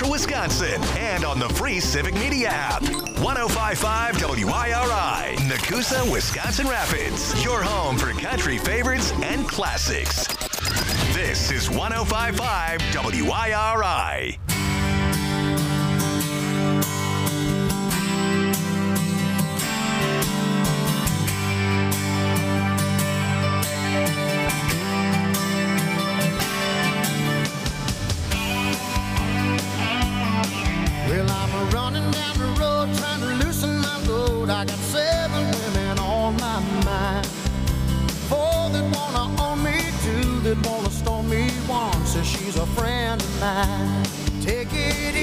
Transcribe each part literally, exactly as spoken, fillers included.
Central Wisconsin and on the free Civic Media app. one oh five point five W I R I, Nakusa, Wisconsin Rapids. Your home for country favorites and classics. This is one oh five point five W I R I. Well, I'm running down the road trying to loosen my load. I got seven women on my mind. Four that wanna own me, two that wanna stone me, one says she's a friend of mine. Take it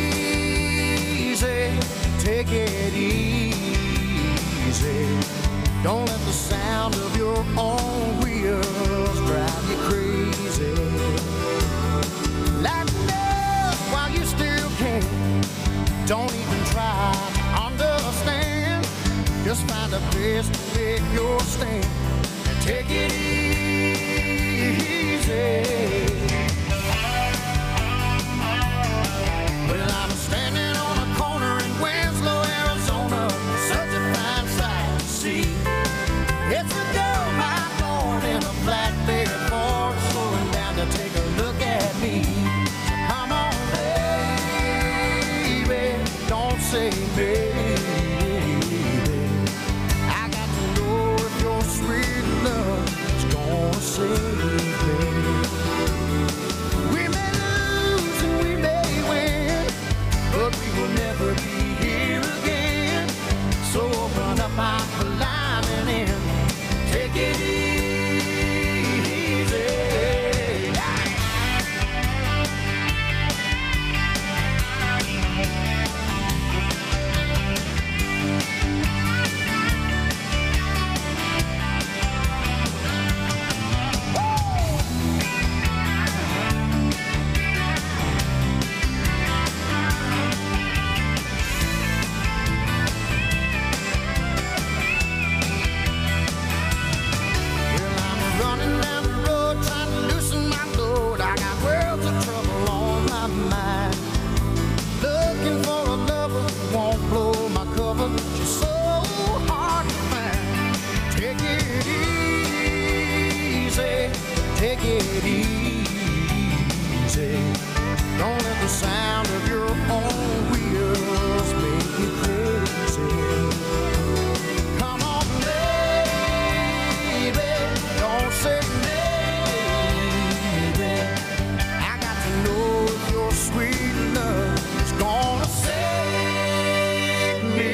easy, take it easy. Don't let the sound of your own wheels drive you crazy. Lighten up while you still can. Don't even try to understand. Just find a place to make your stand and take it easy. Well, I'm standing on a corner in Winslow, Arizona, such a fine sight to see. It's a gold mine born in a flatbed Ford, slowing down to take a look at me. So come on, baby, don't say baby. I got to know if your sweet love is gonna save me. We may lose and we may win, but we will never be here again. So open up our climbing in. Take it easy. Take it easy. Don't let the sound of your own wheels make you crazy. Come on, baby, don't say maybe. I got to know if your sweet love is gonna save me.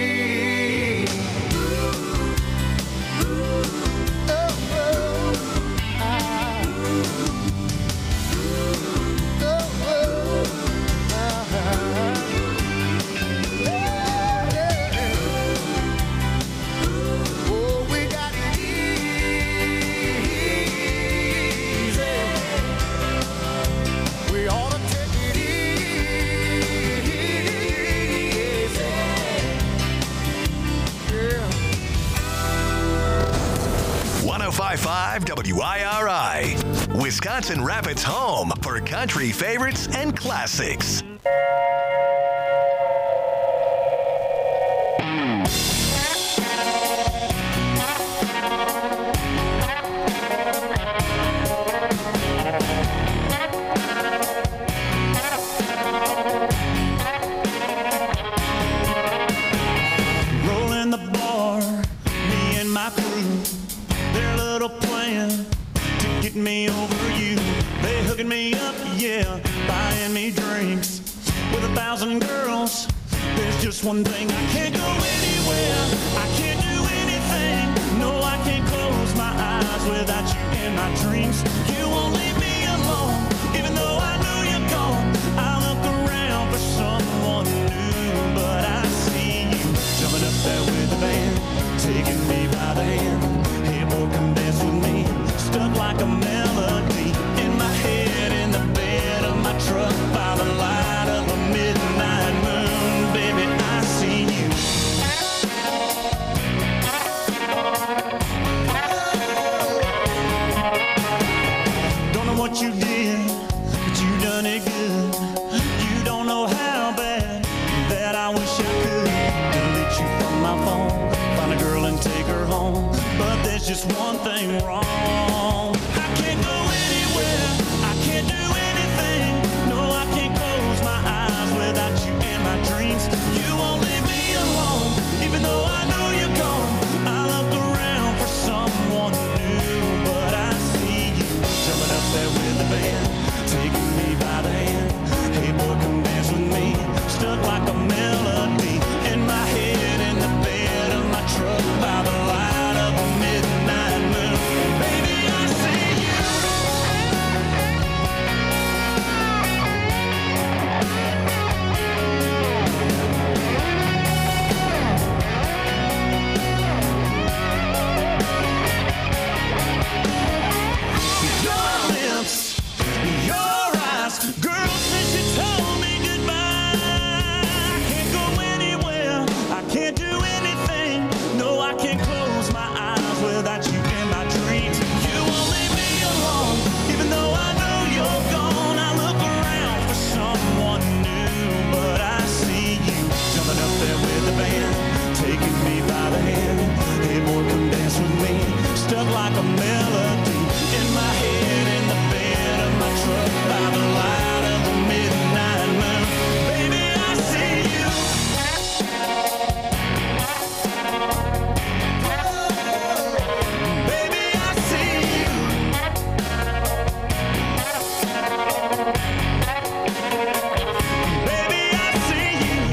one oh five point five W I R I, Wisconsin Rapids' home for country favorites and classics. Rolling the bar, me and my crew, their little plan to get me over you. They hooking me up, yeah, buying me drinks with a thousand girls. There's just one thing, I can't go anywhere, I can't do anything. No, I can't close my eyes without you in my dreams. You won't leave me alone, even though I know you're gone. I look around for someone new, but I see you jumping up there with the band, taking me by the hand. Hey boy, come dance with me, stuck like a melody in my head, in the bed of my truck, by the light of a midnight moon. Baby, I see you. Don't know what you did, but you done it good. You don't know how there's just one thing wrong. I can't go anywhere, I can't do anything. No, I can't close my eyes without you in my dreams. You won't leave me alone, even though I know you're gone. I look around for someone new, but I see you jumping up there with the band, taking me by the hand. Hey boy, come dance with me, stuck like a melody in my head, in the bed of my truck by the light of a midnight moon. Baby, I see you. Your lips, your eyes, girl, since you told me goodbye, I can't go anywhere, I can't do anything. No, I can't close my eyes without you in my dreams. You won't leave me alone, even though I know you're gone. I look around for someone new, but I see you jumping up there with the band, taking me by the hand. Hey boy, come dance with me, stuck like a melody in my head, in the bed of my truck by the light of the midnight moon. Baby, I see you. Baby, I see you. Baby, I see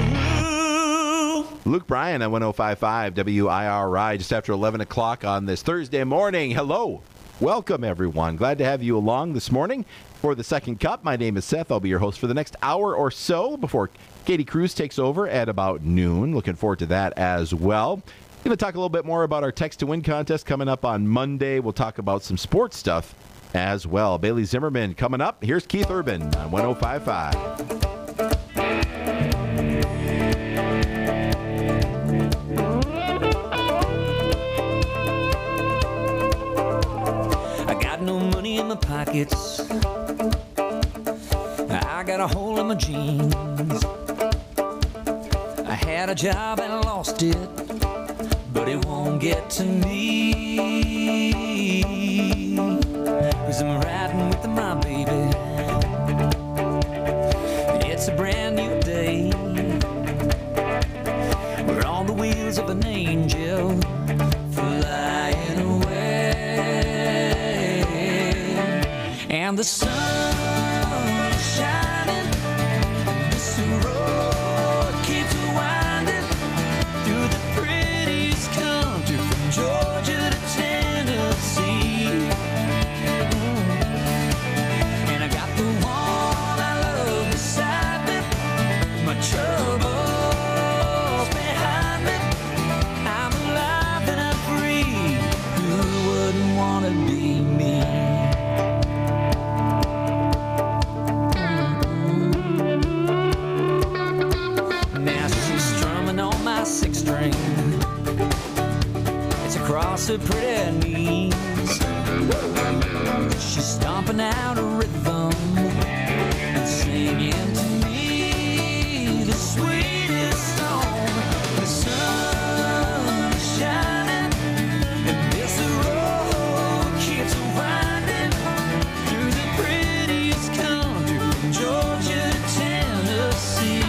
you. Luke Bryan on one oh five point five W I R I just after eleven o'clock on this Thursday morning. Hello. Welcome, everyone. Glad to have you along this morning for the Second Cup. My name is Seth. I'll be your host for the next hour or so before Katie Cruz takes over at about noon. Looking forward to that as well. Going to talk a little bit more about our Text to Win contest coming up on Monday. We'll talk about some sports stuff as well. Bailey Zimmerman coming up. Here's Keith Urban on one oh five point five. I got no money in my pockets. I got a hole in my jeans. I had a job and lost it, but it won't get to me. 'Cause I'm riding with my baby. It's a brand new day. We're on the wheels of an angel flying away. And the sun is shining, this road keeps winding through the prettiest country from Georgia to Tennessee. And I got the one I love beside me, my troubles behind me. I'm alive and I'm free, who wouldn't want to be me? Six string, it's across her pretty knees. She's stomping out a rhythm and singing to me the sweetest song. The sun is shining and this road keeps winding through the prettiest country from Georgia to Tennessee.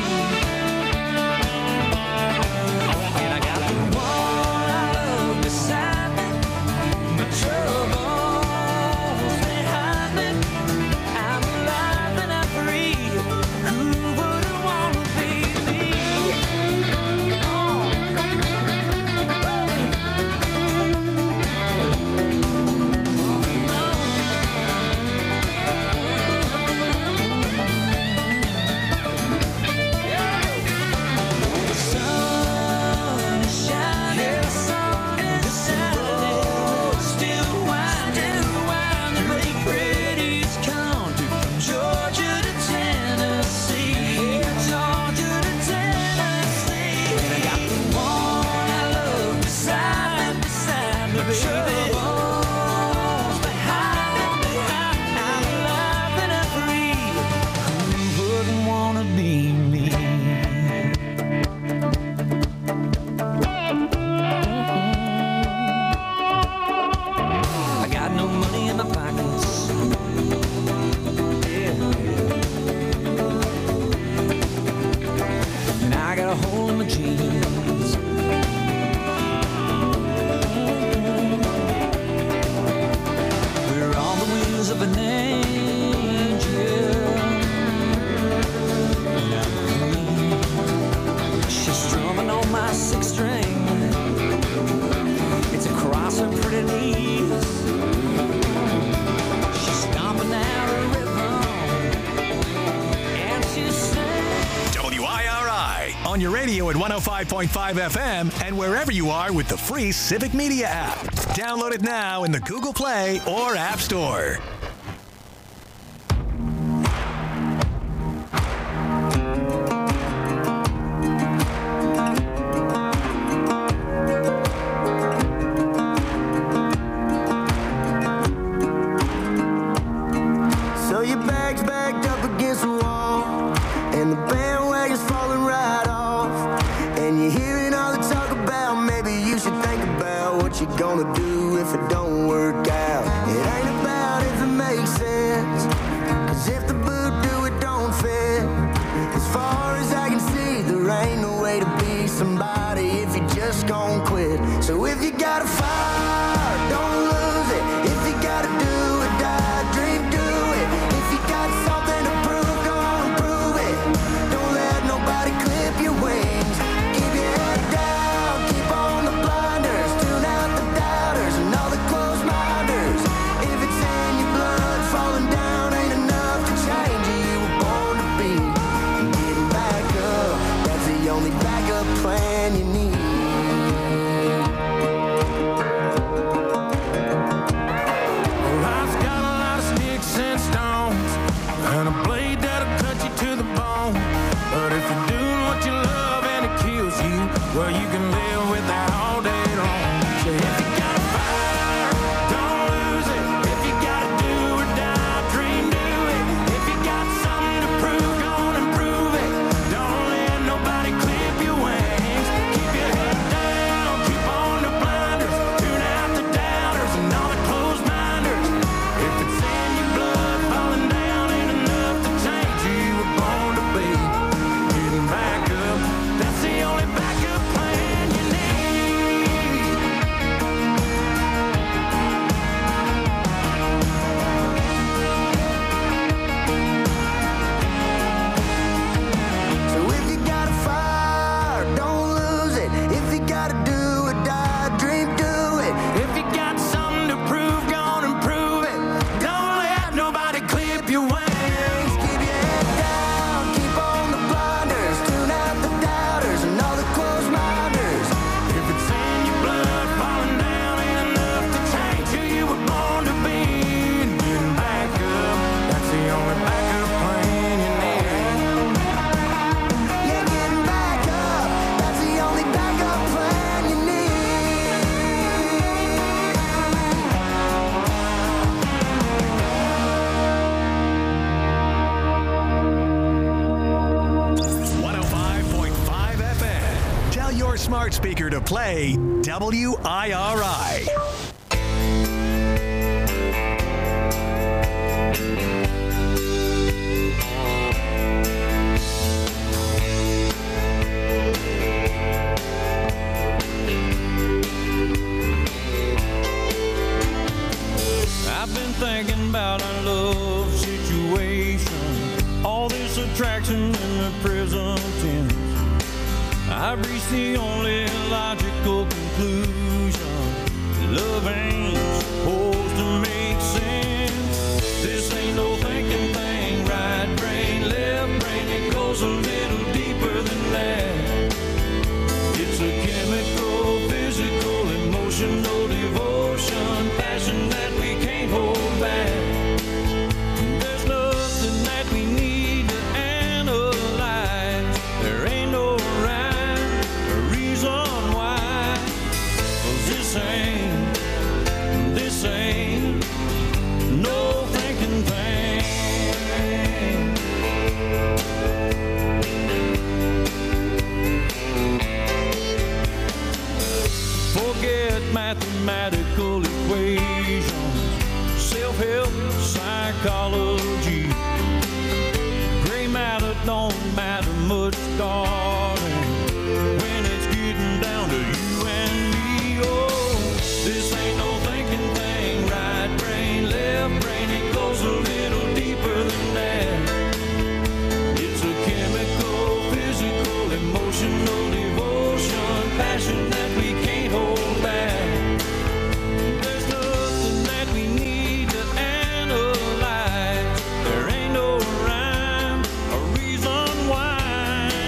Troubles behind me, on your radio at one oh five point five F M and wherever you are with the free Civic Media app. Download it now in the Google Play or App Store. So your bag's backed up against the wall, and the bandwagon's falling right off. And you're hearing all the talk about maybe you should think about what you're gonna do if it don't work out. It ain't about if it makes sense, cause if the boot do it don't fit. As far as I can see, there ain't no way to be somebody if you just gon' quit. So if you got a fire, don't lose it. If you gotta do or die, dream, do it. If you got something to prove, go on and prove it. Don't let nobody clip your wings. Keep your head down, keep on the blinders. Tune out the doubters and all the closed minders. If it's in your blood, falling down ain't enough to change who you were born to be. And getting back up, that's the only backup plan you need. Life's got a lot of sticks and stones, and a blade that'll cut you to the bone. But if you're doing what you love and it kills you, well, you can live with that all day long. So if you got a fire, don't lose it. If you gotta do or die, dream, do it. If you got something to prove, go on and prove it. Don't let nobody clip your wings. Keep your head down, keep on the blinders. Tune out the doubters and all the closed minders. If it's in your blood, falling down ain't enough to change who you were born to be. Getting back up, that's the only backup plan you need. So if you got a fire, don't lose it. If you gotta do or die, dream, do it. If you got something to prove, go on and prove it. Don't let nobody clip your wings. Keep your head down, keep on the blinders. Tune out the doubters and all the closed minders. If it's in your blood, falling down ain't enough to change who you were born to be. And getting back up, that's the only backup plan you need. Yeah, getting back up, that's the only backup plan you need. one oh five point five F M. Tell your smart speaker to play W I R I. I've been thinking about our love situation, all this attraction in the present tense. I've reached the only logical conclusion: love ain't supposed to make sense. This ain't no thinking thing, right brain, left brain, it goes a little deeper than that. It's a chemical, physical, emotional devotion, passion that we can't hold back. There's nothing that we need to analyze. There ain't no rhyme or reason why. 'Cause this ain't, this ain't no thinking thing. Forget mathematical equations, self-help, psychology. Gray matter don't matter much, darling, when it's getting down to you and me. Oh, this ain't no thinking thing, right brain, left brain, it goes a little deeper than that. It's a chemical, physical, emotional devotion, passion that we can't hold back. There's nothing that we need to analyze. There ain't no rhyme or reason why.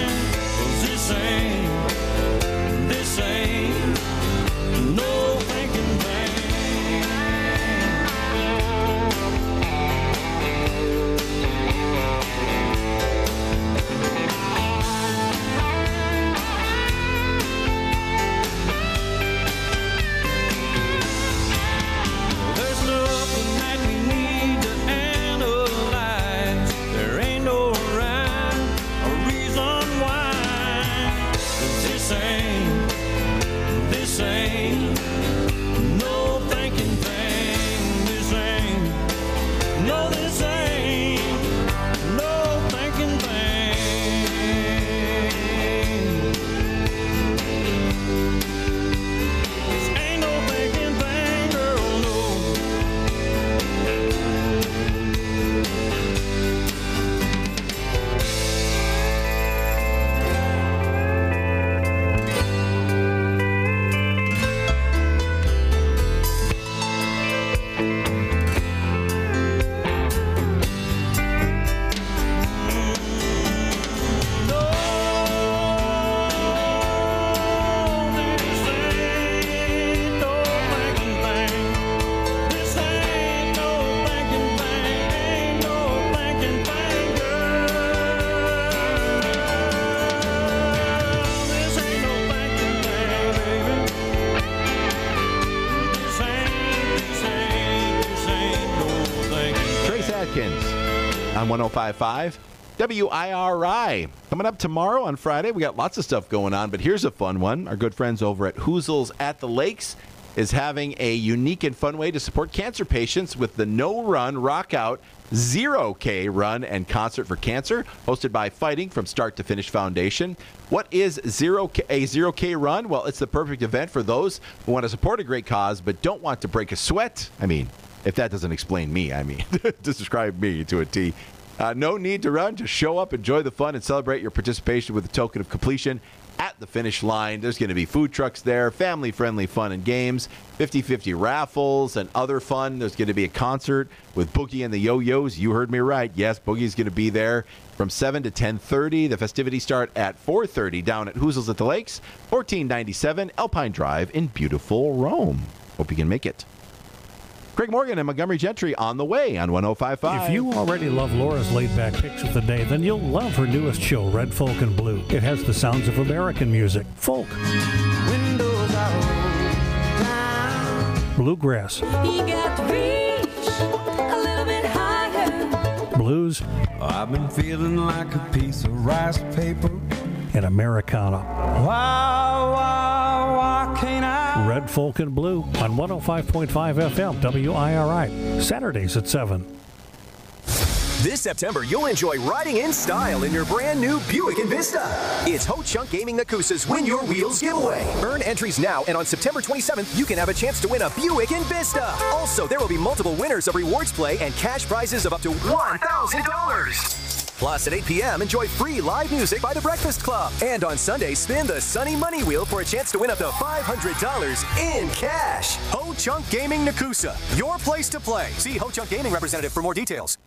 on one oh five point five W I R I. Coming up tomorrow on Friday, we got lots of stuff going on, but here's a fun one. Our good friends over at Hoozles at the Lakes is having a unique and fun way to support cancer patients with the No Run Rock Out zero K Run and Concert for Cancer, hosted by Fighting from Start to Finish Foundation. What is zero K, a zero K run? Well, it's the perfect event for those who want to support a great cause but don't want to break a sweat. I mean, if that doesn't explain me, I mean, to describe me to a T. Uh, no need to run. Just show up, enjoy the fun, and celebrate your participation with a token of completion at the finish line. There's going to be food trucks there, family-friendly fun and games, fifty-fifty raffles, and other fun. There's going to be a concert with Boogie and the Yo-Yos. You heard me right. Yes, Boogie's going to be there from seven to ten thirty. The festivities start at four thirty down at Hoozles at the Lakes, fourteen ninety-seven Alpine Drive in beautiful Rome. Hope you can make it. Craig Morgan and Montgomery Gentry on the way on one oh five point five. If you already love Laura's laid-back picks of the day, then you'll love her newest show, Red Folk and Blue. It has the sounds of American music, folk, Windows are rolled down. bluegrass, You got to reach a little bit higher. blues, I've been feeling like a piece of rice paper. and Americana. Why, why, why can't I? Red Folk and Blue on one oh five point five F M, W I R I, Saturdays at seven. This September, you'll enjoy riding in style in your brand new Buick Envista. It's Ho Chunk Gaming Nakusa's Win Your Wheels giveaway. Earn entries now, and on September twenty-seventh, you can have a chance to win a Buick Envista. Also, there will be multiple winners of rewards play and cash prizes of up to one thousand dollars. Plus, at eight p.m., enjoy free live music by The Breakfast Club. And on Sunday, spin the Sunny Money Wheel for a chance to win up to five hundred dollars in cash. Ho Chunk Gaming Nakusa, your place to play. See Ho Chunk Gaming representative for more details.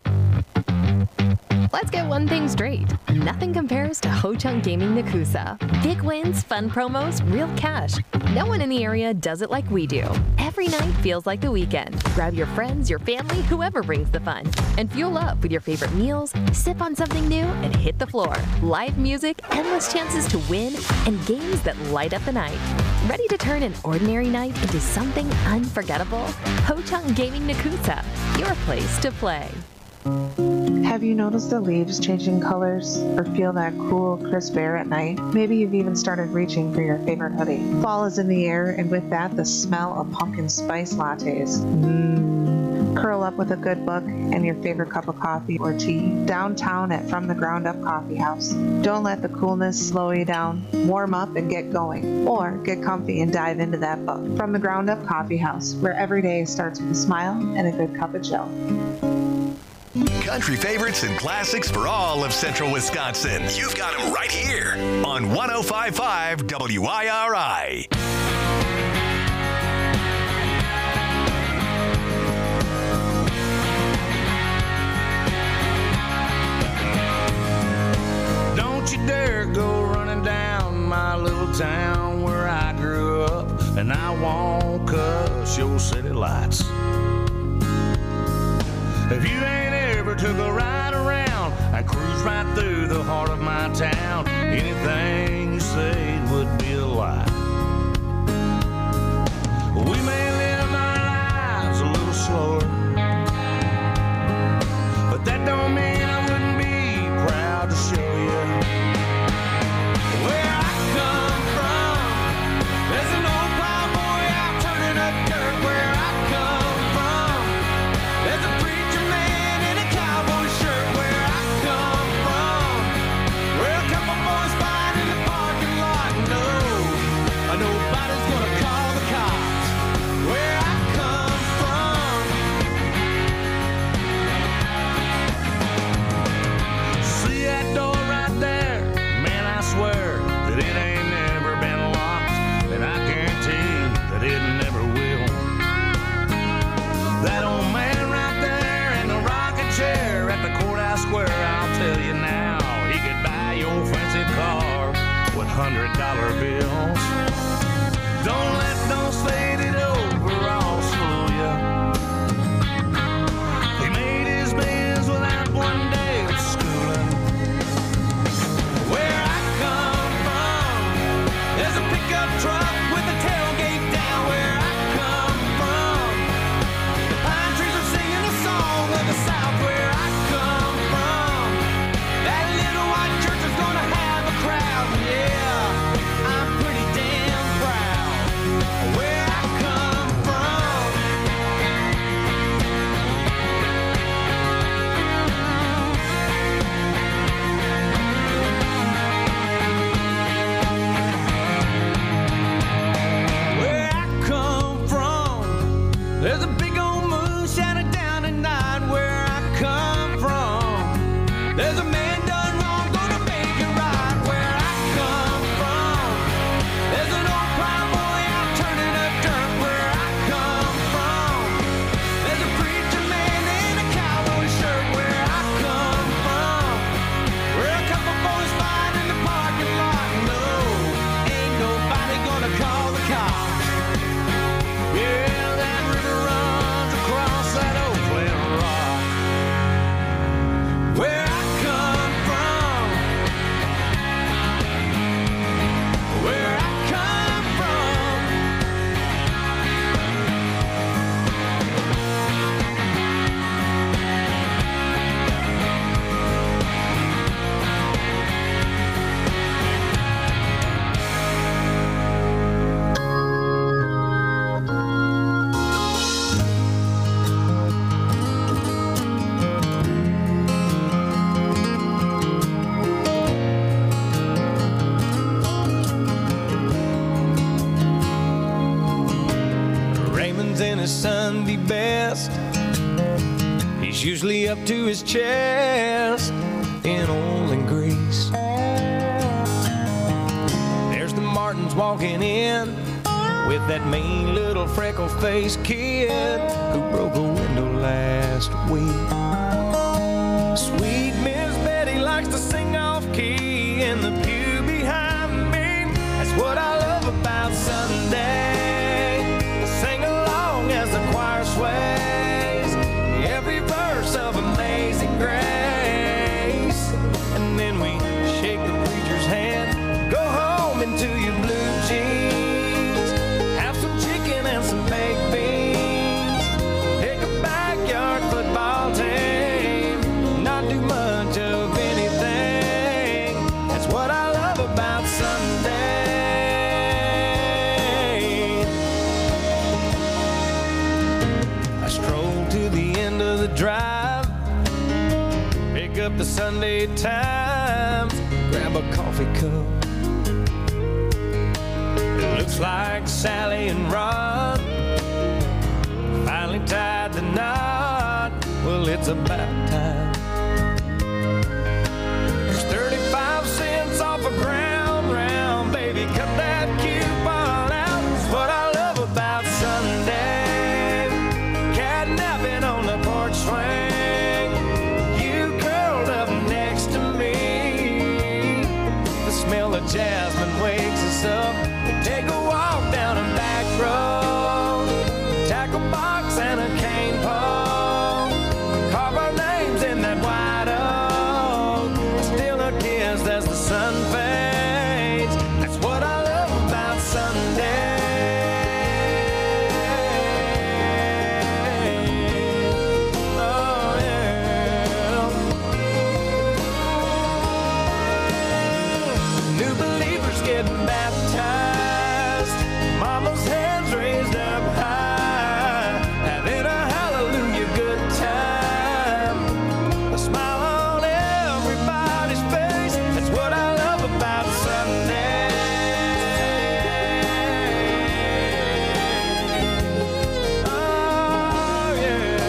Let's get one thing straight. Nothing compares to Ho Chunk Gaming Nakusa. Big wins, fun promos, real cash. No one in the area does it like we do. Every night feels like the weekend. Grab your friends, your family, whoever brings the fun. And fuel up with your favorite meals, sip on something new, and hit the floor. Live music, endless chances to win, and games that light up the night. Ready to turn an ordinary night into something unforgettable? Ho Chunk Gaming Nakusa, your place to play. Have you noticed the leaves changing colors or feel that cool, crisp air at night? Maybe you've even started reaching for your favorite hoodie. Fall is in the air, and with that, the smell of pumpkin spice lattes. Mmm. Curl up with a good book and your favorite cup of coffee or tea downtown at From the Ground Up Coffee House. Don't let the coolness slow you down. Warm up and get going. Or get comfy and dive into that book. From the Ground Up Coffee House, where every day starts with a smile and a good cup of joe. Country favorites and classics for all of central Wisconsin. You've got them right here on one oh five point five W I R I. Don't you dare go running down my little town where I grew up, and I won't cuss your city lights. If you ain't ever took a ride around and cruise right through the heart of my town, anything you say would be a lie. We may live our lives a little slower, but that don't mean I wouldn't be proud to show you where I come from. There's an old cowboy out turning up dirt where I come from. There's a preacher man in a cowboy shirt where I come from. Where a couple boys fight in the parking lot. No, nobody's gonna call the cops where I come from. See that door right there? Man, I swear that it ain't never been locked, and I guarantee that it never will. That old man right there in the rocking chair at the courthouse square, I'll tell you now, he could buy your fancy car with hundred dollar bills. Don't let those faded overalls fool ya. He made his bills without one day of schooling. Where I come from, there's a pickup truck with the tailgate down. Where I come from, the pine trees are singing a song of the South. Where I come from, usually up to his chest in oil and grease. There's the Martins walking in with that mean little freckle-faced kid who broke a window last week. Sweet Miss Betty likes to sing off-key in the pew behind me. That's what I love about Sunday. Sing along as the choir sways every verse of Amazing Grace. And then we shake the preacher's hand, go home into your blue jeans, have some chicken and some baked beans, pick a backyard football team, not do much of anything. That's what I love about Sunday. I stroll to the end of the drive, pick up the Sunday Times, grab a coffee cup. It looks like Sally and Rod finally tied the knot. Well, it's about time. There's thirty-five cents off a ground round, baby, cut that coupon out. It's what I love about Sunday. Cat napping on the porch swing, you curled up next to me. The smell of jasmine wakes us up. We take a walk down a back road, tackle box and a cane pole, carve our names in that white oak, still a kiss as the sun fades. That's what I love about Sunday. Oh yeah. New believers getting baptized, mama's hands raised up high, having a hallelujah good time, a smile on everybody's face. That's what I love about Sunday. Oh yeah.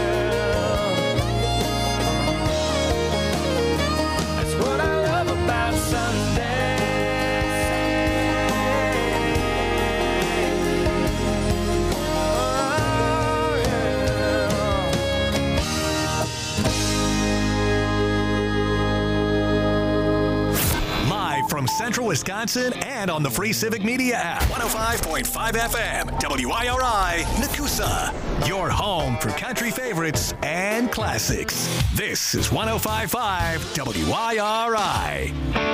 That's what I love about Sunday. Live from Central Wisconsin and on the free Civic Media app. one oh five point five F M, W I R I, Nakusa. Your home for country favorites and classics. This is one oh five point five W I R I.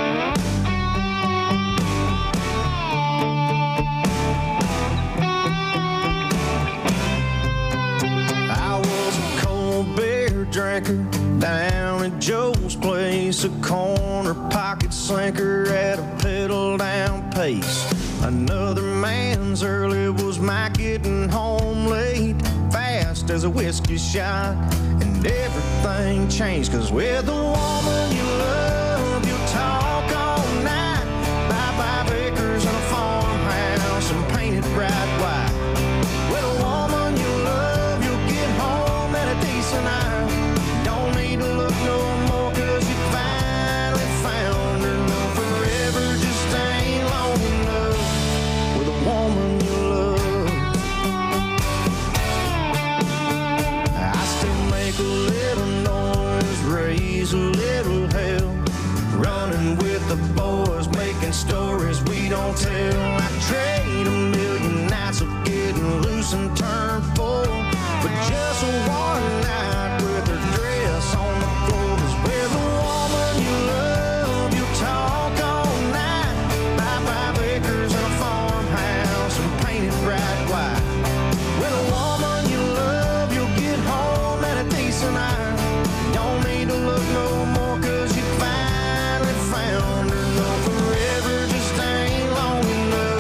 I was a cold beer drinker down at Joe's place, a corner pocket slinker at a pedal down pace. Another man's early was my getting home late, fast as a whiskey shot, and everything changed, 'cause with the woman you love, you'll talk all night, buy five acres and a farmhouse and paint it bright white. With a woman you love, you'll get home at a decent hour. Don't need to look no more, 'cause you finally found her. No, forever just ain't long enough with a woman you love. I still make a little noise, raise a little hell, running with the boys, making stories we don't tell. I trade a million nights of getting loose and turn full, but just one night with her dress on the floor. 'Cause with a woman you love, you'll talk all night, buy five acres and a farmhouse and paint it bright white. With a woman you love, you'll get home at a decent hour. Don't need to look no more, 'cause you finally found her. No, forever just ain't long enough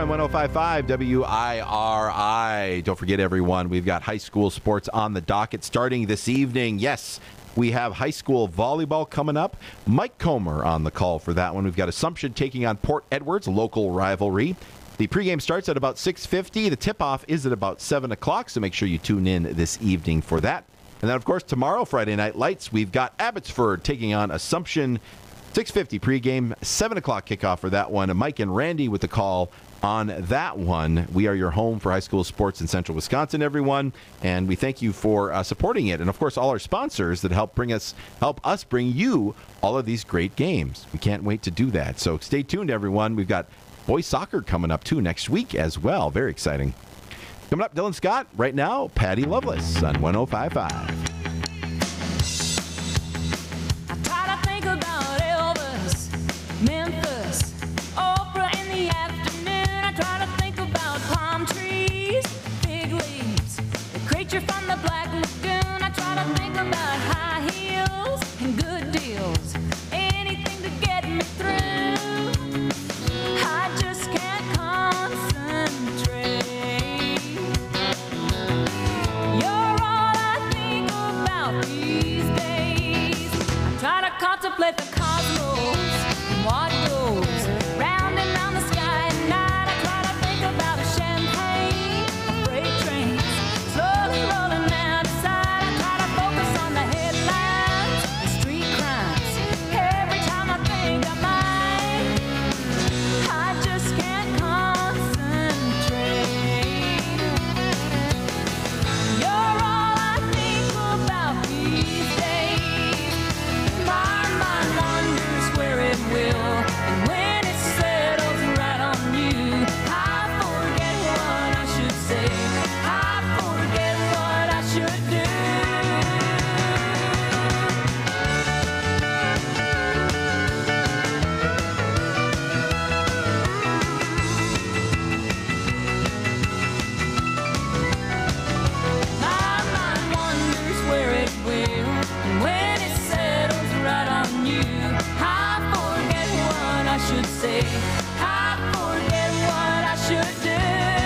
one oh five point five W I R I. Don't forget, everyone, we've got high school sports on the docket starting this evening. Yes, we have high school volleyball coming up. Mike Comer on the call for that one. We've got Assumption taking on Port Edwards, local rivalry. The pregame starts at about six fifty. The tip-off is at about seven o'clock, so make sure you tune in this evening for that. And then, of course, tomorrow, Friday Night Lights, we've got Abbotsford taking on Assumption. six fifty pregame, seven o'clock kickoff for that one. Mike and Randy with the call on that one. We are your home for high school sports in central Wisconsin, everyone, and we thank you for uh, supporting it. And, of course, all our sponsors that help bring us, help us bring you all of these great games. We can't wait to do that. So stay tuned, everyone. We've got boys soccer coming up, too, next week as well. Very exciting. Coming up, Dylan Scott. Right now, Patty Loveless on one oh five point five. Memphis, Oprah in the afternoon. I try to think about palm trees, big leaves, the creature from the Black Lagoon. I try to think about high heels and good deals, anything to get me through. I just can't concentrate. You're all I think about these days. I try to contemplate the cosmos. What goes round and round the sky at night? I try to think about a champagne, freight trains, slowly rolling out of sight. I try to focus on the headlines, the street crimes. Every time I think I might, I just can't concentrate. You're all I think about these days. My mind wanders where it will. And when it settles right on you, I forget what I should say. I forget what I should do. My mind wanders where it will. And when it settles right on you, I forget what I should say. I forget what I should do.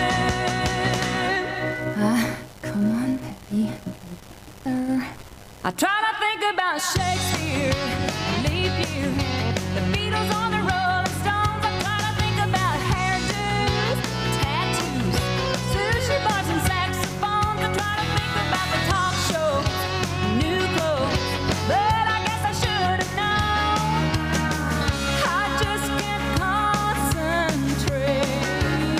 Ah, come on, Peppy. Uh, I try to think about Shakespeare, leap year, the Beatles on the Rolling Stones. I try to think about hairdos, tattoos, sushi bars and saxophones. I try to think about the talk shows, new clothes, but I guess I should have known. I just can't concentrate.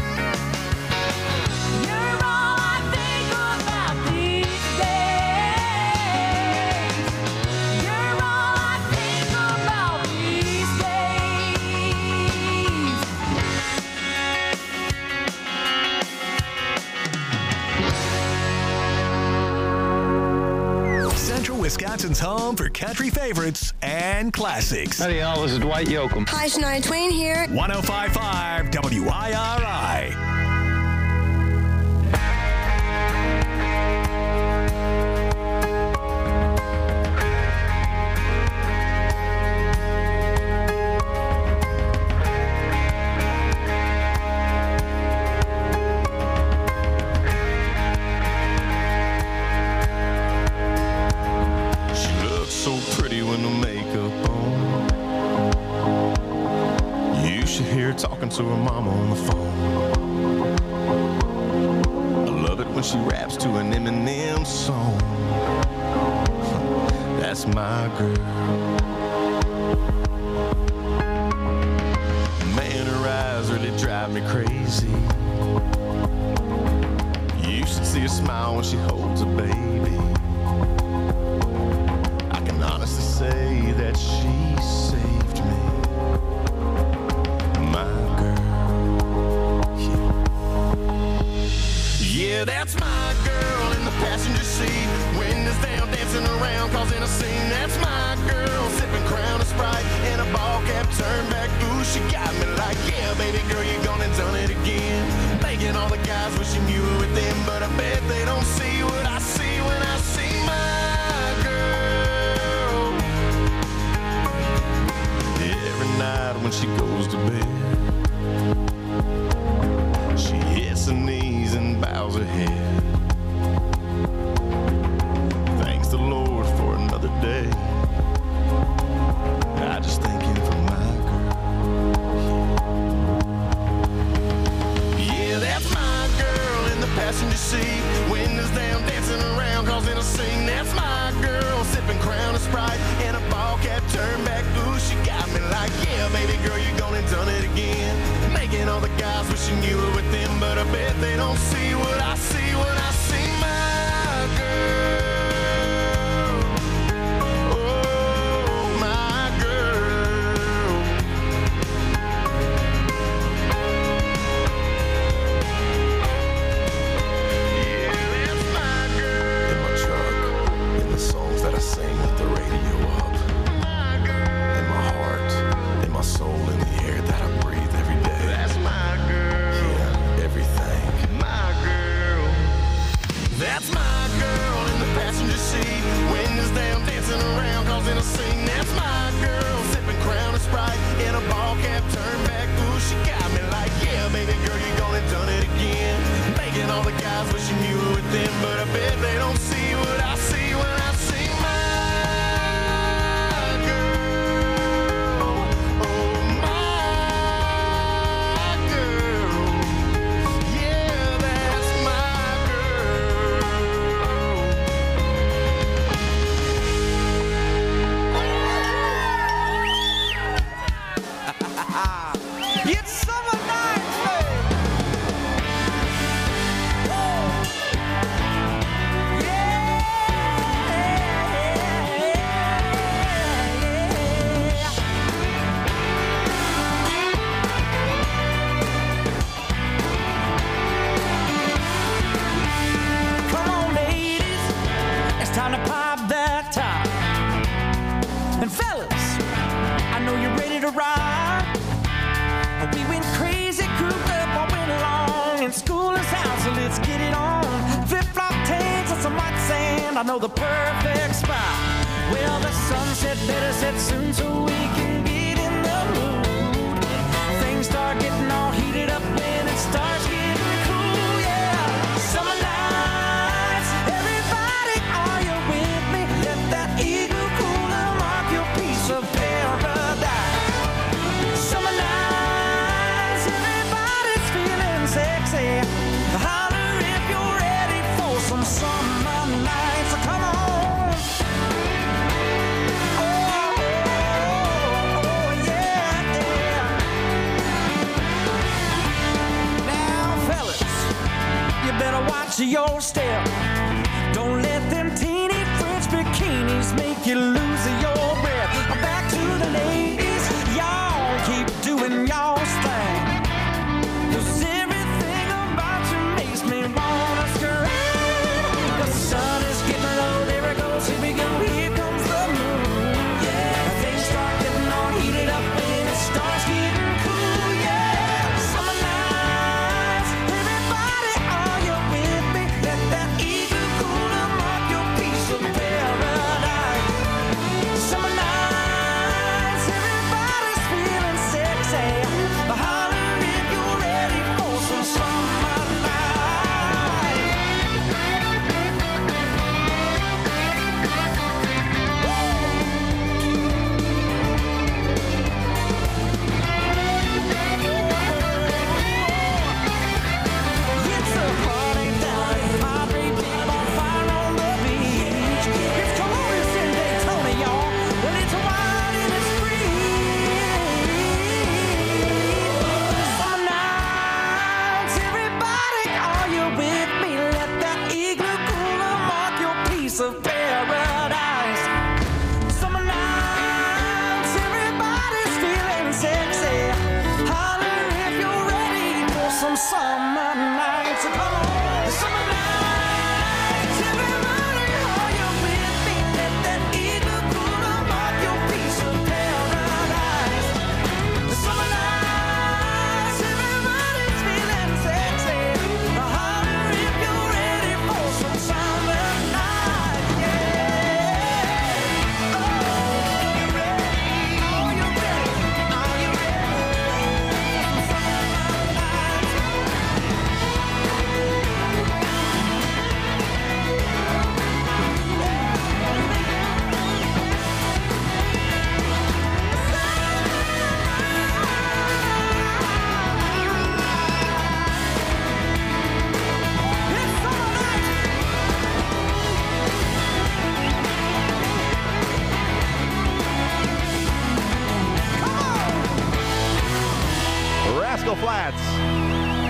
You're all I think about these days. You're all I think about these days. Central Wisconsin's home for country favorites and classics. Howdy, y'all. This is Dwight Yoakam. Hi, Shania Twain here. one oh five point five W I R I. She looks so pretty with no makeup on. You should hear her talking to her mama on the phone. I love it when she raps to an Eminem song. That's my girl. Man, her eyes really drive me crazy. You should see her smile when she holds a baby. I can honestly say that she saved me. My girl. Yeah, yeah that's my girl in the passenger seat. Windows down, dancing around, causing a scene. That's my girl, sipping Crown and Sprite in a ball cap, turned back. Ooh, she got me like, yeah, baby girl, you gone and done it again. Thinking all the guys wishing you were with them, but I bet they don't see what I see when I see my girl. Every night when she goes to bed, overhead. Thanks the Lord for another day. I just thank him for my girl. Yeah, that's my girl in the passenger seat. Windows down, dancing around, causing a scene. That's my girl, sipping Crown and Sprite in a ball cap, turn back. Ooh, she got me like, yeah, baby girl, you gone and done it again. Making all the guys wishing you were with them, but I bet they don't see what I see when I see my girl. Oh, my girl. Yeah, that's my girl. In my truck, in the songs that I sing with the radio up. My girl. In my heart, in my soul, in the air that I breathe every day. That's my girl. Yeah, everything. My girl. That's my girl in the passenger seat. Windows down, dancing around, causing a scene. That's my girl, sipping Crown and Sprite in a ball cap, turn back. Ooh, she got me like, yeah, baby girl, you gone and done it again. Making all the guys wishing you were with them, but I bet they don't see what I see when I see my girl. Oh, my girl. Yeah, that's my girl. It's summer night, babe. Come on, ladies, it's time to pop that top. And fellas, I know you're ready to ride. We went crazy, cooped up all winter long, and school is out, so let's get it on. Flip-flop tanks and some white sand, I know the perfect spot. Well, the sunset better set soon so we can get in the mood. Things start getting all heated up when it starts getting cool, yeah. Summer nights, everybody, are you with me? Let that eagle cooler mark your piece of paradise. Summer nights, everybody's feeling sexy. Holler if you're ready for some summer nights. Come on. Oh, oh, oh, yeah, yeah. Now, fellas, you better watch your step. Don't let them teeny French bikinis make you lose your breath. Back to the ladies, y'all keep doing y'all's thing. 'Cause everything about you makes me wanna scream. The sun is getting low, there it goes, here we go, here comes the moon. Yeah, things start getting all heated up when it starts getting cool. Yeah, summer nights, everybody, are you with me? Let that eagle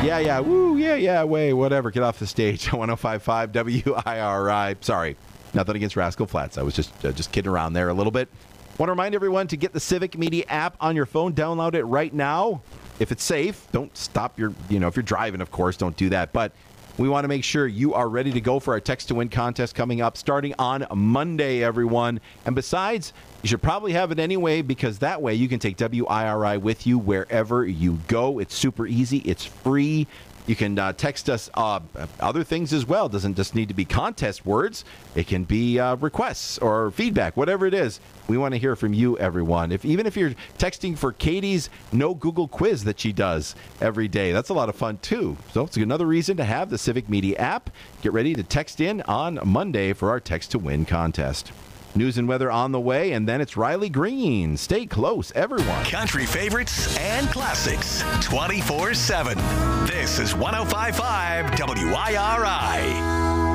Yeah, yeah, woo, yeah, yeah, way, whatever. Get off the stage. one oh five point five W I R I. Sorry, nothing against Rascal Flats. I was just uh, just kidding around there a little bit. Want to remind everyone to get the Civic Media app on your phone. Download it right now. If it's safe, don't stop your, you know, if you're driving, of course, don't do that. But we want to make sure you are ready to go for our Text to Win contest coming up starting on Monday, everyone. And besides, you should probably have it anyway, because that way you can take W I R I with you wherever you go. It's super easy. It's free. You can uh, text us uh, other things as well. It doesn't just need to be contest words. It can be uh, requests or feedback, whatever it is. We want to hear from you, everyone. If even if you're texting for Katie's no Google quiz that she does every day, that's a lot of fun too. So it's another reason to have the Civic Media app. Get ready to text in on Monday for our Text to Win contest. News and weather on the way, and then it's Riley Green. Stay close, everyone. Country favorites and classics twenty-four seven. This is one oh five point five W I R I.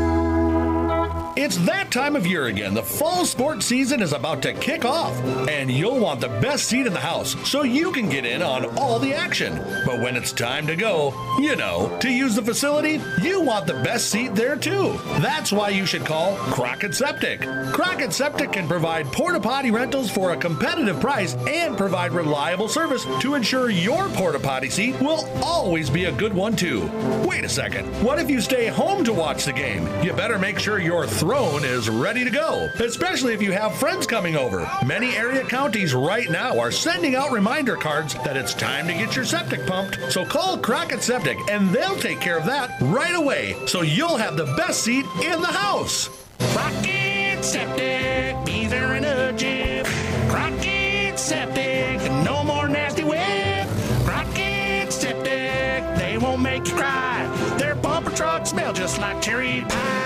It's that time of year again. The fall sports season is about to kick off, and you'll want the best seat in the house so you can get in on all the action. But when it's time to go, you know, to use the facility, you want the best seat there too. That's why you should call Crockett Septic. Crockett Septic can provide porta potty rentals for a competitive price and provide reliable service to ensure your porta potty seat will always be a good one too. Wait a second. What if you stay home to watch the game? You better make sure your throne is ready to go, especially if you have friends coming over. Many area counties right now are sending out reminder cards that it's time to get your septic pumped. So call Crockett Septic and they'll take care of that right away, so you'll have the best seat in the house. Crockett Septic, be there in a jiff. Crockett Septic, no more nasty whip. Crockett Septic, they won't make you cry. Their bumper trucks smell just like cherry pie.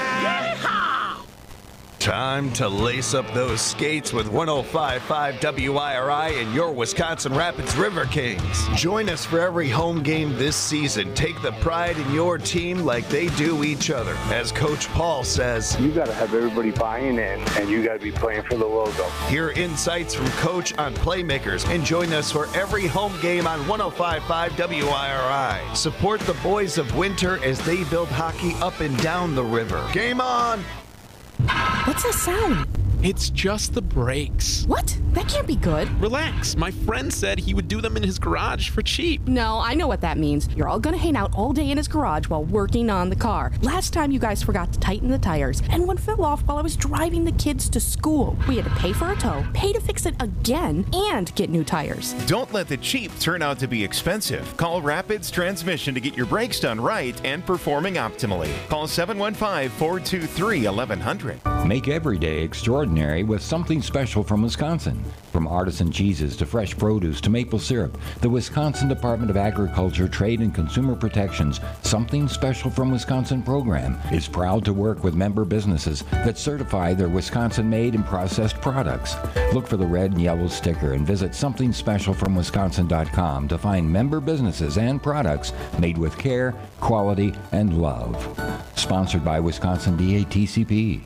Time to lace up those skates with one oh five point five W I R I and your Wisconsin Rapids River Kings. Join us for every home game this season. Take the pride in your team like they do each other. As Coach Paul says, you got to have everybody buying in, and you got to be playing for the logo. Hear insights from Coach on playmakers and join us for every home game on one oh five point five W I R I. Support the boys of Winter as they build hockey up and down the river. Game on! What's that sound? It's just the brakes. What? That can't be good. Relax. My friend said he would do them in his garage for cheap. No, I know what that means. You're all gonna hang out all day in his garage while working on the car. Last time you guys forgot to tighten the tires, and one fell off while I was driving the kids to school. We had to pay for a tow, pay to fix it again, and get new tires. Don't let the cheap turn out to be expensive. Call Rapids Transmission to get your brakes done right and performing optimally. Call seven one five, four two three, eleven hundred. Make every day extraordinary with something special from Wisconsin. From artisan cheeses to fresh produce to maple syrup, the Wisconsin Department of Agriculture, Trade and Consumer Protection's Something Special from Wisconsin program is proud to work with member businesses that certify their Wisconsin-made and processed products. Look for the red and yellow sticker and visit something special from wisconsin dot com to find member businesses and products made with care, quality, and love. Sponsored by Wisconsin D A T C P.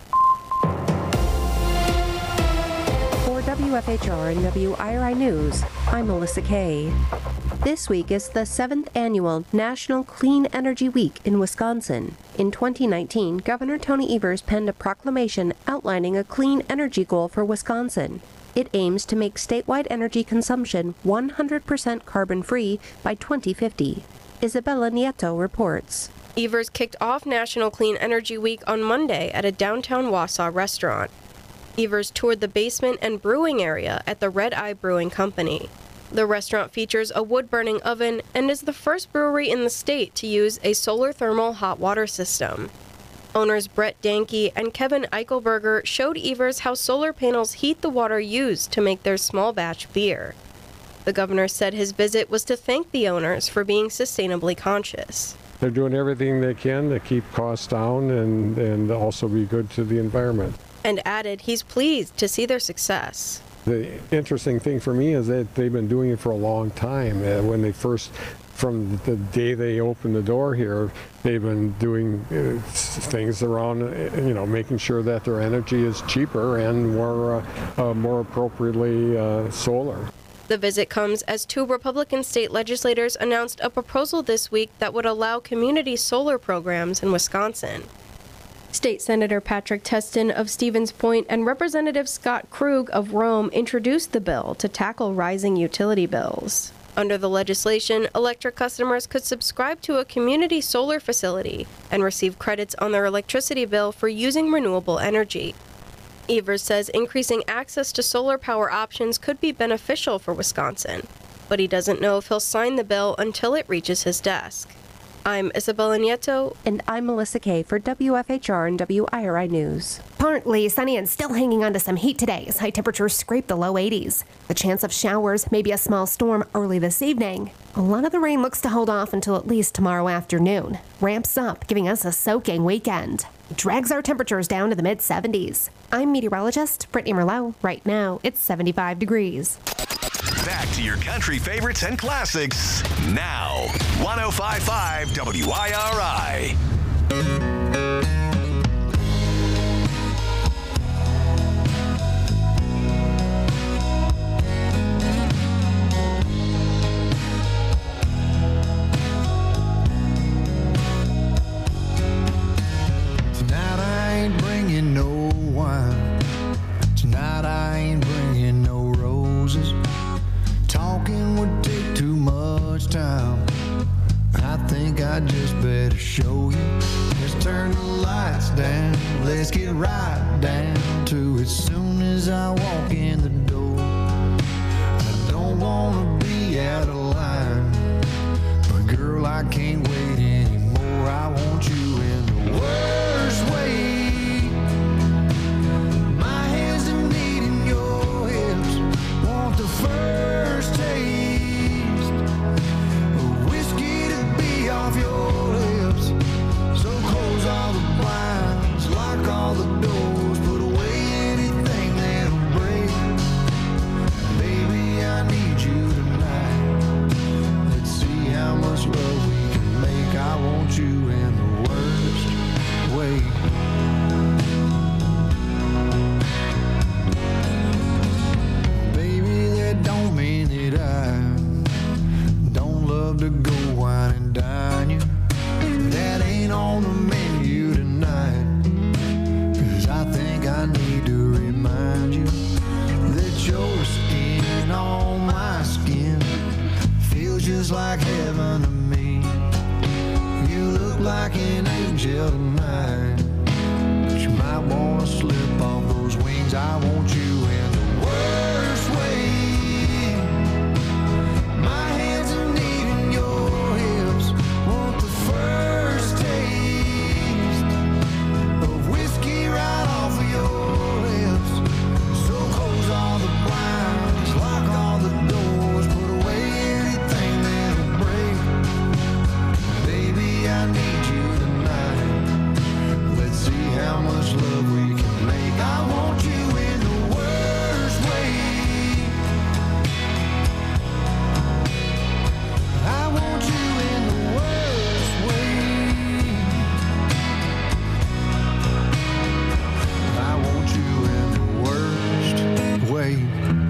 W F H R and W I R I News, I'm Melissa Kay. This week is the seventh annual National Clean Energy Week in Wisconsin. In twenty nineteen, Governor Tony Evers penned a proclamation outlining a clean energy goal for Wisconsin. It aims to make statewide energy consumption one hundred percent carbon-free by twenty fifty. Isabella Nieto reports. Evers kicked off National Clean Energy Week on Monday at a downtown Wausau restaurant. Evers toured the basement and brewing area at the Red Eye Brewing Company. The restaurant features a wood-burning oven and is the first brewery in the state to use a solar thermal hot water system. Owners Brett Danke and Kevin Eichelberger showed Evers how solar panels heat the water used to make their small batch beer. The governor said his visit was to thank the owners for being sustainably conscious. They're doing everything they can to keep costs down and, and also be good to the environment. And added he's pleased to see their success. The interesting thing for me is that they've been doing it for a long time. Uh, when they first, from the day they opened the door here, they've been doing uh, things around, uh, you know, making sure that their energy is cheaper and more, uh, uh, more appropriately uh, solar. The visit comes as two Republican state legislators announced a proposal this week that would allow community solar programs in Wisconsin. State Senator Patrick Testin of Stevens Point and Representative Scott Krug of Rome introduced the bill to tackle rising utility bills. Under the legislation, electric customers could subscribe to a community solar facility and receive credits on their electricity bill for using renewable energy. Evers says increasing access to solar power options could be beneficial for Wisconsin, but he doesn't know if he'll sign the bill until it reaches his desk. I'm Isabella Nieto. And I'm Melissa Kay for W F H R and W I R I News. Partly sunny and still hanging on to some heat today as high temperatures scrape the low eighties. The chance of showers, maybe a small storm early this evening. A lot of the rain looks to hold off until at least tomorrow afternoon. Ramps up, giving us a soaking weekend. Drags our temperatures down to the mid seventies. I'm meteorologist Brittany Merlot. Right now, it's seventy-five degrees. Back to your country favorites and classics now. one oh five point five W I R I. Tonight I ain't bringing no wine. Tonight I ain't bringing no roses. Talking would take too much time. I think I just better show you. Let's turn the lights down. Let's get right down to it. Soon as I walk in the door, I don't wanna be out of line, but girl, I can't wait anymore. I want you in the worst way. My hands are needing your hips. Want the first taste of whiskey to be off your lips. So close all the blinds, lock all the doors, put away anything that'll break. Baby, I need you tonight. Let's see how much love we can make. I want you in the worst way. Don't mean that I don't love to go wine and dine you. That ain't on the menu tonight. Cause I think I need to remind you that your skin on my skin feels just like heaven to me. You look like an angel tonight, but you might wanna slip off those wings. I want you in the worst way. My hands are needing your hips. Want the first taste of whiskey right off of your lips. So close all the blinds, lock all the doors, put away anything that'll break. Baby, I need you tonight. Let's see how much love we can make. I want you in the worst way. I want you in the worst way. I want you in the worst way.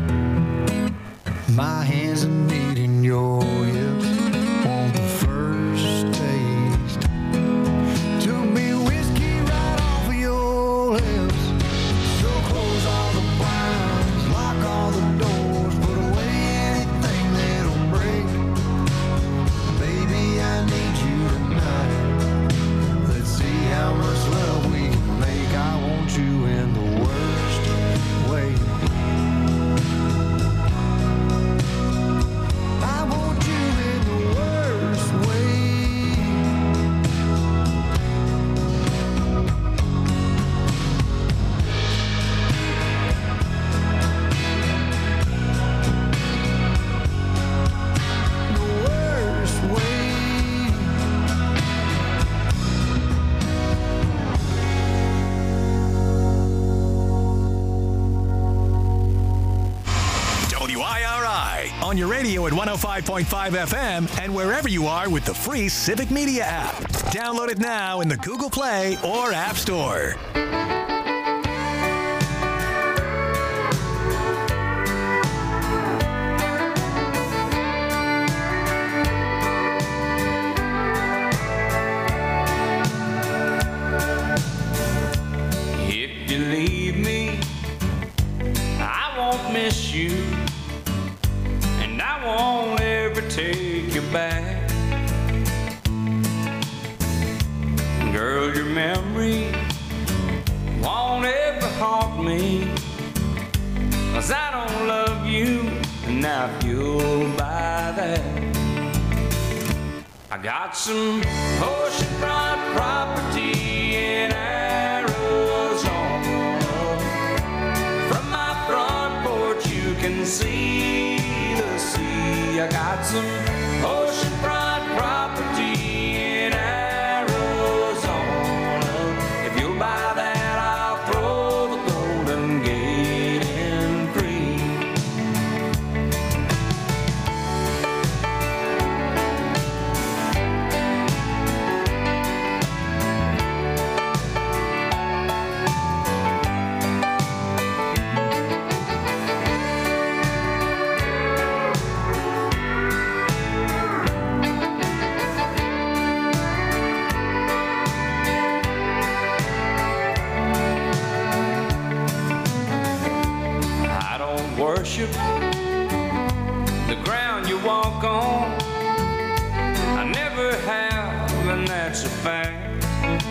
My hands are needing your hips. Want the first taste to be whiskey right off of your lips. So close all the blinds, lock all the doors, put away anything that'll break. Baby, I need you tonight. Let's see how much love we can make. I want you in the worst way. I want you in the worst way. The worst way. W I R I on your radio at one oh five point five F M and wherever you are with the free Civic Media app. Download it now in the Google Play or App Store. memory won't ever haunt me, 'cause I don't love you, and now if you'll buy that, I got some oceanfront property in Arizona. From my front porch you can see the sea. I got some oceanfront property in Arizona. If you'll buy that, I'll throw the Golden Gate in free. Worship the ground you walk on. I never have, and that's a fact.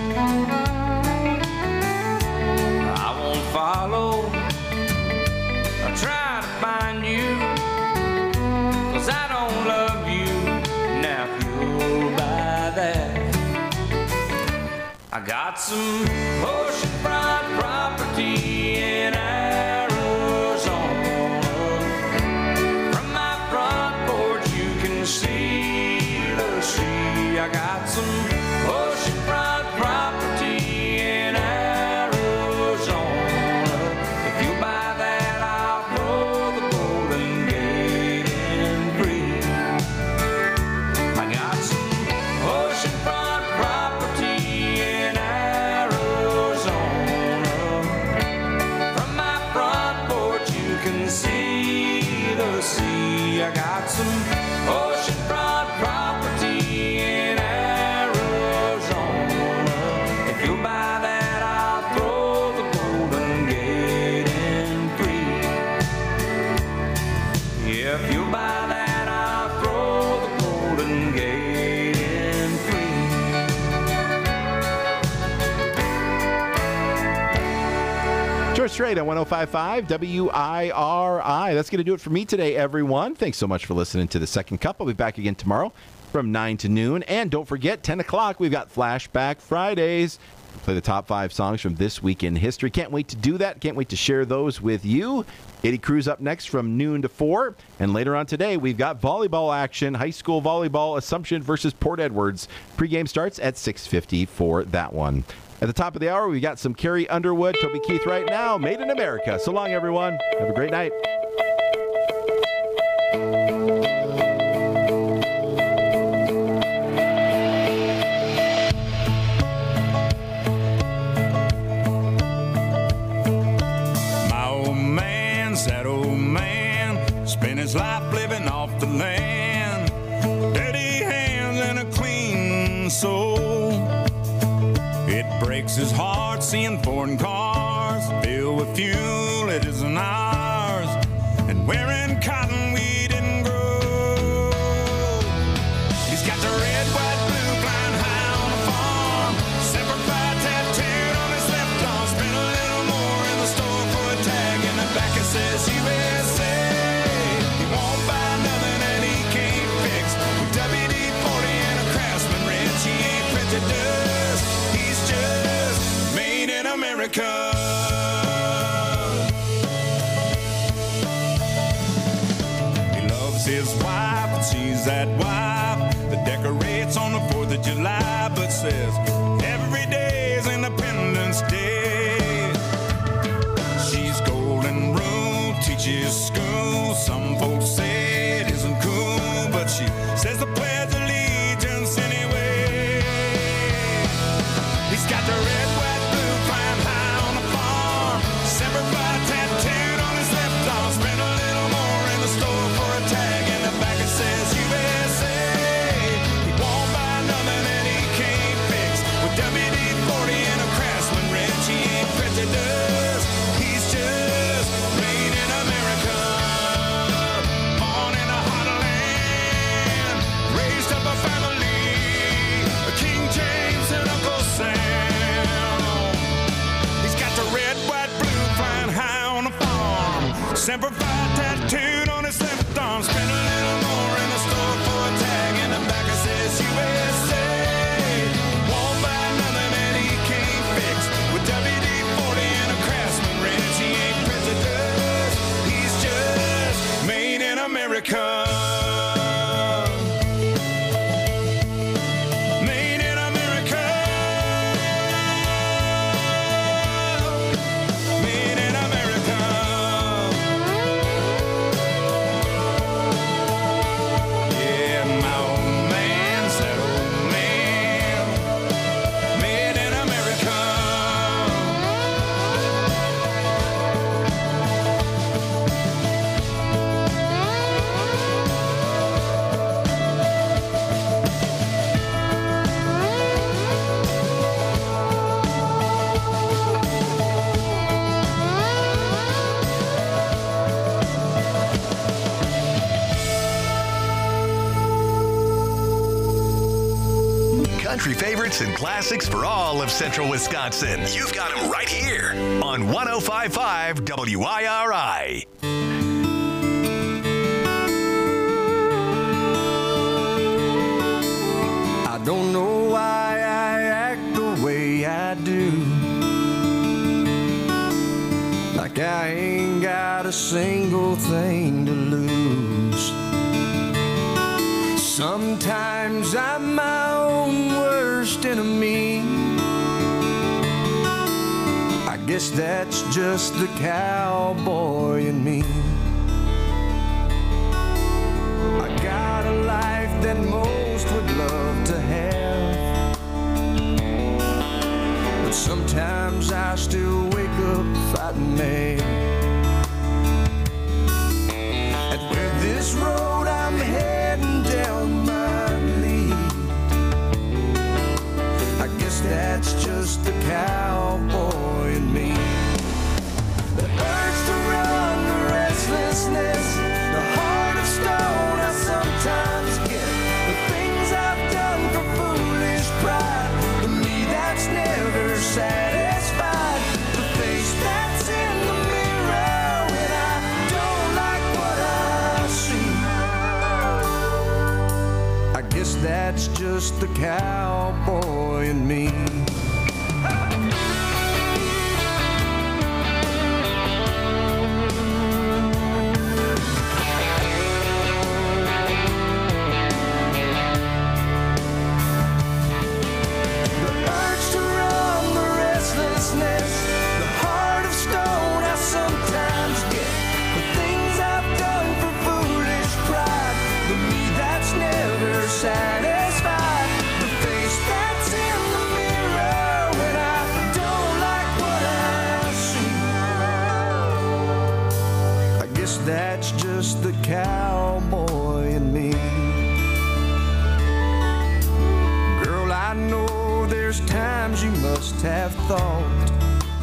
I won't follow or try to find you, 'cause I don't love you. Now if you'll buy that, I got some oceanfront property in Arizona. See the sea. I got some oceanfront property in Arizona. If you buy that, I'll throw the Golden Gate in free. I got some oceanfront property in Arizona. From my front porch you can see the sea. I got some oceanfront property in Arizona. If you'll buy that, I'll throw the Golden Gate in free. Yeah, if you'll buy that, I'll throw the Golden Gate in free. George Strait on one oh five point five W I R I. That's going to do it for me today, everyone. Thanks so much for listening to The Second Cup. I'll be back again tomorrow from nine to noon. And don't forget, ten o'clock, we've got Flashback Fridays. We'll play the top five songs from this week in history. Can't wait to do that. Can't wait to share those with you. Katie Cruz up next from noon to four. And later on today, we've got volleyball action. High school volleyball, Assumption versus Port Edwards. Pre-game starts at six fifty for that one. At the top of the hour, we got some Carrie Underwood, Toby Keith right now, Made in America. So long, everyone. Have a great night. My old man's that old man, spent his life living off the land. Dirty hands and a clean soul. It breaks his heart seeing foreign cars filled with fuel it isn't ours, and wearing cotton we didn't grow. He's got the red, white, blue flying high on the farm, Semper Fi tattooed on his left arm. Spent a little more in the store for a tag, in the back it says U S A. He won't buy nothing and he can't fix. With W D forty and a Craftsman wrench, he ain't printed dust. Just made in America. He loves his wife and she's that wife that decorates on the fourth of July, but says every day is Independence Day. She's golden rule, teaches school. Some folks say it isn't cool, but she says the Pledge of Allegiance anyway. He's got the red, white, blue flying high on the farm, Semper Fi tattooed on his left arm. Spent a little more in the store for a tag, in the back it says U S A. He won't buy nothing and he can't fix. Semper Fi tattooed on his left arm. Spend a little more in the store for a tag. In the back it says U S A. Won't buy nothing that he can't fix. With W D forty and a Craftsman wrench, he ain't prejudice. He's just made in America. Country favorites and classics for all of central Wisconsin. You've got them right here on one oh five point five W I R I. I don't know why I act the way I do. Like I ain't got a single thing to lose. Sometimes I'm my own worst enemy. I guess that's just the cowboy in me. I got a life that most would love to have, but sometimes I still wake up fighting mad. And where this road I'm heading down might lead, I guess that's just the cowboy in me. The urge to run, the restlessness, the heart of stone I sometimes get. The things I've done for foolish pride, for me that's never satisfied. The face that's in the mirror when I don't like what I see. I guess that's just the cowboy in me. Satisfied. The face that's in the mirror when I don't like what I see. I guess that's just the cowboy in me. Girl, I know there's times you must have thought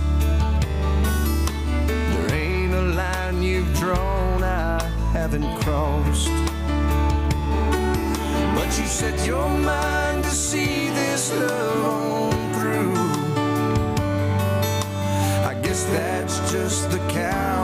there ain't a line you've drawn I haven't crossed. But you set your mind to see this love on through. I guess that's just the cow.